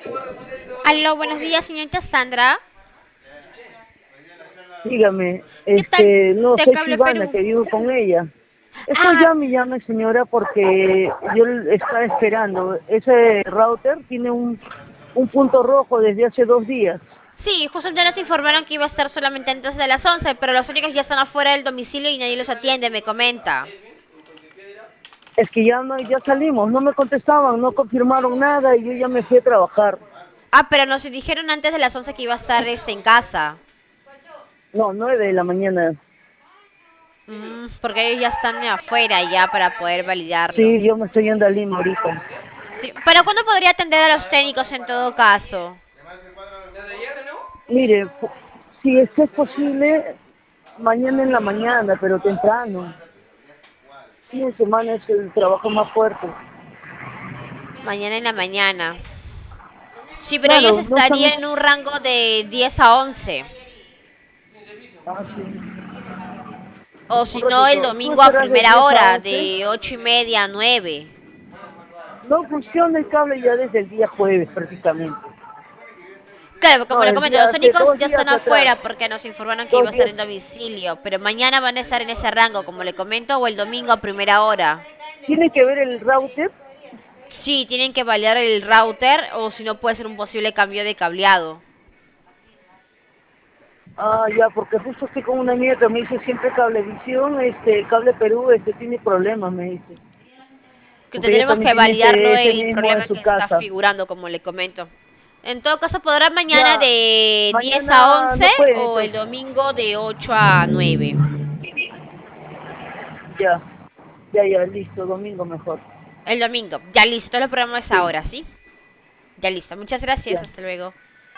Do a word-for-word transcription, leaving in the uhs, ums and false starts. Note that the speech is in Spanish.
Aló, buenos días, señorita Sandra. Dígame, ¿Qué tal este, no de soy Cable Silvana, Perú? que vivo con ella. Estoy Ah, llame y llame, señora, porque yo l- estaba esperando. Ese router tiene un, un punto rojo desde hace dos días. sí, justo ya nos informaron que iba a estar solamente antes de las once, pero los únicos ya están afuera del domicilio y nadie los atiende, me comenta. Es que ya no, ya salimos, no me contestaban, no confirmaron nada y yo ya me fui a trabajar. Ah, pero nos dijeron antes de las once que iba a estar este, en casa. No, nueve de la mañana. Mm, porque ellos ya están afuera ya para poder validarlo. Sí, yo me estoy yendo a Lima ahorita. Sí, ¿para cuándo podría atender a los técnicos en todo caso? Mire, fu- si es que es posible, mañana en la mañana, pero temprano. Fin de semana es el trabajo más fuerte. Mañana en la mañana. Sí, pero ellos Claro, no están... estarían en un rango de diez a once. Ah, sí. O Un si no, el ratito. ¿Tú domingo a estarás de primera diez a hora, once? de ocho y media a nueve. No funciona el cable ya desde el día jueves prácticamente. Claro, como No, le el comento, día los hace técnicos dos ya están días atrás. afuera porque nos informaron que iba Dos a estar días. en domicilio, pero mañana van a estar en ese rango, como le comento, o el domingo a primera hora. Tiene que ver el router. Sí, tienen que validar el router o si no puede ser un posible cambio de cableado. Ah, ya, porque justo estoy con una amiga que me dice siempre Cablevisión, este, Cable Perú, este, tiene problemas, me dice. Que Porque ella tendremos también que tiene ese, validarlo ese el mismo en problema su que está casa. figurando, como le comento. En todo caso, podrá mañana Ya, de diez a mañana once no puede o el entonces. domingo de ocho a nueve. Ya, ya, ya, listo, domingo mejor. El domingo. Ya listo, lo programamos Sí, ahora, ¿sí? Ya listo. Muchas gracias. ya. Hasta luego.